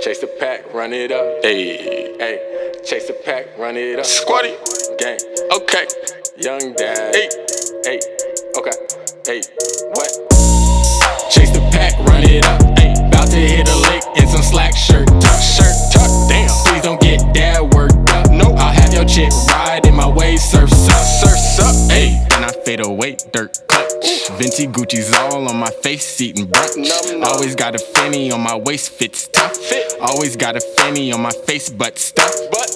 Chase the pack, run it up. Hey, hey. Chase the pack, run it up. Squatty. Gang. Okay. Young dad. Hey. Hey. Okay. Hey. What? Chase the pack, run it up. Hey. About to hit a lick in some slack shirt. Tuck. Damn. Please don't get that worked up. Nope. I'll have your chick ride in my way. Surf up. Hey. Then I fade away. Dirt clutch. Venti Gucci's all on my face, eating brunch. Always got a fanny on my waist, fits tough. Always got a fanny on my face, butt stuff.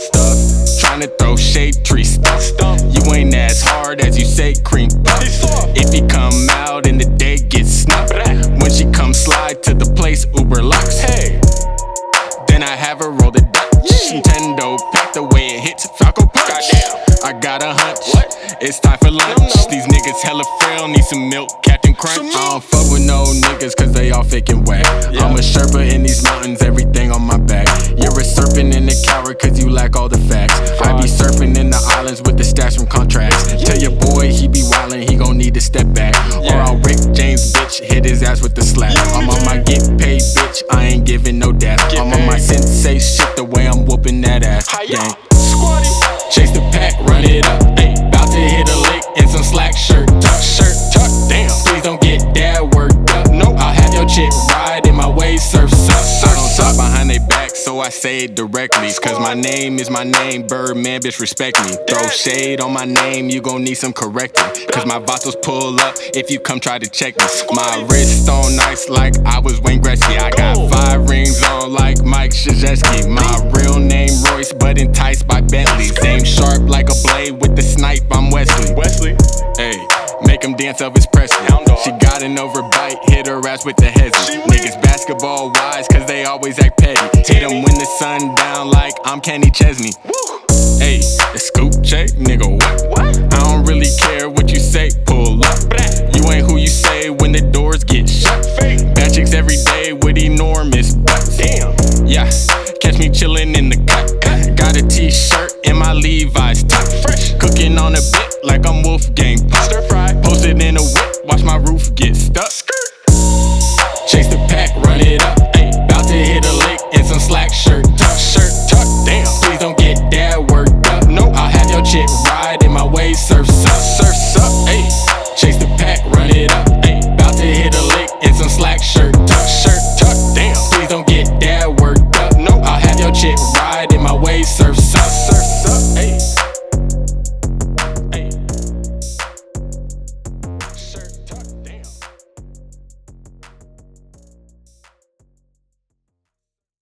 Tryna throw shade, tree stump. You ain't as hard as you say, cream puff. If he come out and the day gets snuffed, when she come slide to the place, Uber Lux. Hey, then I have her roll the Dutch. Nintendo pack the way it hits, Falco punch. I got a hunch, it's time for lunch. These niggas hella frail, need some milk, Captain Crunch. I don't fuck with no niggas cause they all faking whack. I'm a Sherpa in these mountains, everything on my back. You're a serpent and a coward cause you lack all the facts. I be surfing in the islands with the stats from contracts. Tell your boy he be wildin', he gon' need to step back. Or I'll Rick James bitch, hit his ass with the slap. I'm on my get paid bitch, I ain't giving no data. I'm on my sensei shit the way I'm whooping that ass. Gang. Chase the pack, run it up. Ay, bout to hit a lick in some slack shirt. Tuck. Damn. Please don't get that worked up. Nope. I'll have your chick ride in my way. Surf up. I don't talk behind they back, so I say it directly. Cause my name is my name, Birdman, bitch, respect me. Throw shade on my name, you gon' need some correcting. Cause my vatos pull up if you come try to check me. My wrist on ice like I was Wayne Gretzky. I got 5 rings on like Mike Krzyzewski. My real name Royce, but enticed by Bentleys. Aim sharp like a blade with the snipe, I'm Wesley. Hey, make him dance Elvis Presley. She got an overbite, hit her ass with the hezzy. Niggas basketball wise cause they always act petty. Hit him when the sun down like I'm Kenny Chesney. Hey, a scoop check, nigga, what? I don't really care what you say, pull up. You ain't who you say when the doors get shut. Bad chicks every day with enormous